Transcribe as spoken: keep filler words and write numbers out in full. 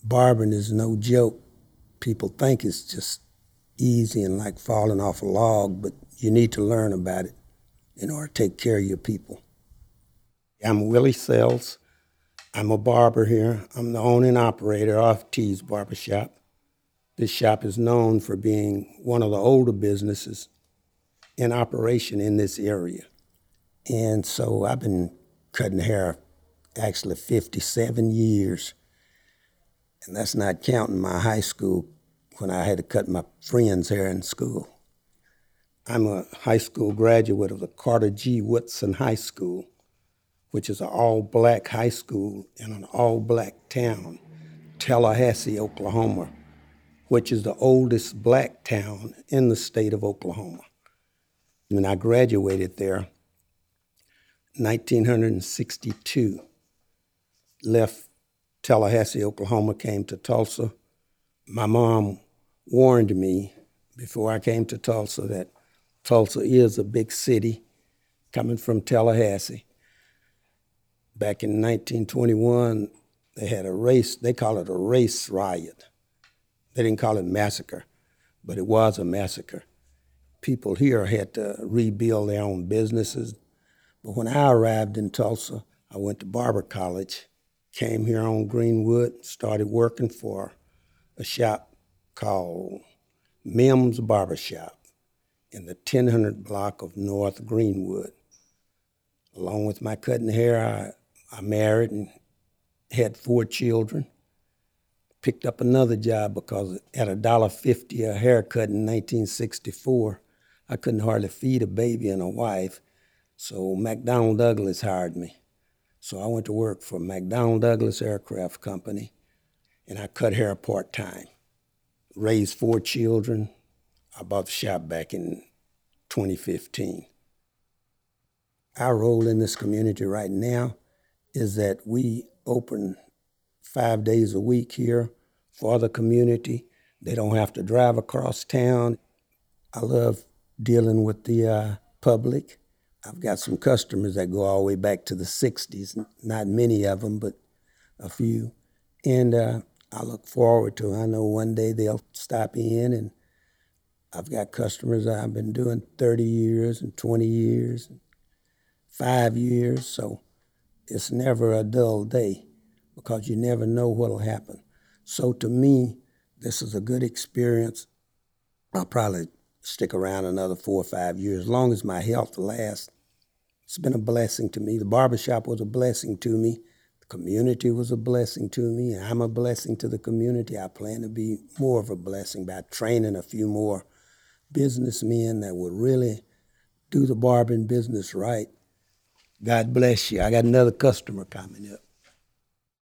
Barbering is no joke. People think it's just easy and like falling off a log, but you need to learn about it in order to take care of your people. I'm Willie Sells. I'm a barber here. I'm the owner and operator of T's Barbershop. This shop is known for being one of the older businesses in operation in this area. And so I've been cutting hair actually fifty-seven years. And that's not counting my high school when I had to cut my friends' hair in school. I'm a high school graduate of the Carter G. Woodson High School, which is an all-black high school in an all-black town, Tallahassee, Oklahoma, which is the oldest black town in the state of Oklahoma. When I graduated there, nineteen sixty-two, left Tallahassee, Oklahoma, came to Tulsa. My mom warned me before I came to Tulsa that Tulsa is a big city coming from Tallahassee. Back in nineteen twenty-one, they had a race, they call it a race riot. They didn't call it massacre, but it was a massacre. People here had to rebuild their own businesses. But when I arrived in Tulsa, I went to barber college, came here on Greenwood, started working for a shop called Mims Barbershop in the ten hundred block of North Greenwood. Along with my cutting hair, I, I married and had four children. Picked up another job because at a dollar fifty a haircut in nineteen sixty-four, I couldn't hardly feed a baby and a wife, so McDonnell Douglas hired me. So I went to work for McDonnell Douglas Aircraft Company, and I cut hair part-time. Raised four children. I bought the shop back in twenty fifteen. Our role in this community right now is that we open five days a week here for the community. They don't have to drive across town. I love dealing with the uh, public. I've got some customers that go all the way back to the sixties, not many of them, but a few. And uh, I look forward to it. I know one day they'll stop in, and I've got customers that I've been doing thirty years and twenty years, and five years, so it's never a dull day because you never know what'll happen. So to me, this is a good experience. I'll probably stick around another four or five years, as long as my health lasts. It's been a blessing to me. The barbershop was a blessing to me. The community was a blessing to me. I'm a blessing to the community. I plan to be more of a blessing by training a few more businessmen that would really do the barbering business right. God bless you. I got another customer coming up.